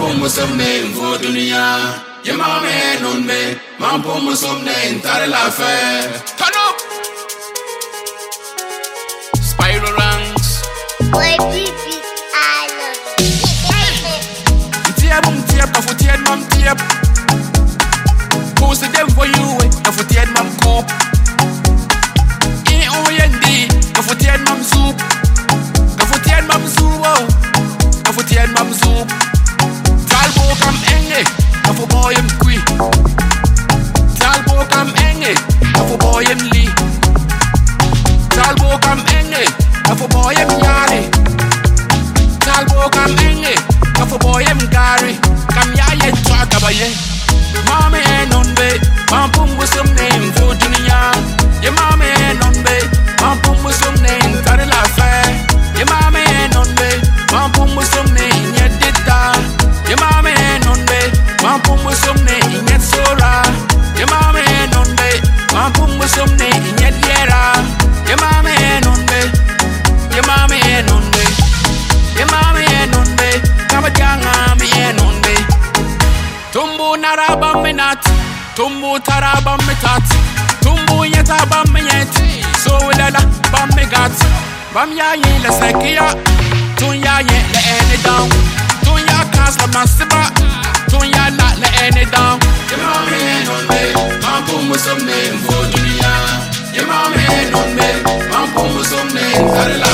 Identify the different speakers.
Speaker 1: Mampo musomne for dunia. Your mama ain't on me. Mampo musomne tare la fe. Turn up. Spiral ranks.
Speaker 2: Boy, baby, I love you.
Speaker 1: Tiap, kafu tiap, mam tiap. Post them for you, kafu tiap, mam kop. E-O-N-D, kafu tiap, mam soup. Kafu tiap, mam soup, kafu tiap, mam soup. Talbo kam enge, kafu boy em kui. Talbo kam enge, kafu boy em li. Talbo kam enge, kafu boy em yale. Talbo kam enge, kafu boy em gari. Kam ya ye twa kabaye. Mama ain't on be, Mampum was some name for dunia. Your mama ain't on be, Mampum was some name tare la fe. Your mama ain't on be, Mampum was some name yet did da. Your mama ain't on be, Mampum was some name yet sora. Your mama ain't on be, Mampum was some name yet yera. Your mama ain't on be, your mama ain't on be, your mama ain't on be, Kamajanga me ain't on be. Tumbu naraba me nat, tumbu taraba me tat, tumbu yeta bam me yet, so lala bam me gat, bam ya ye la sekia, tun ya ye la ene down, tun ya kas la masiba, tun ya la ene down. Your mama ain't on me, Mampum was some name for dunia. Your mama ain't on me, Mampum was some name,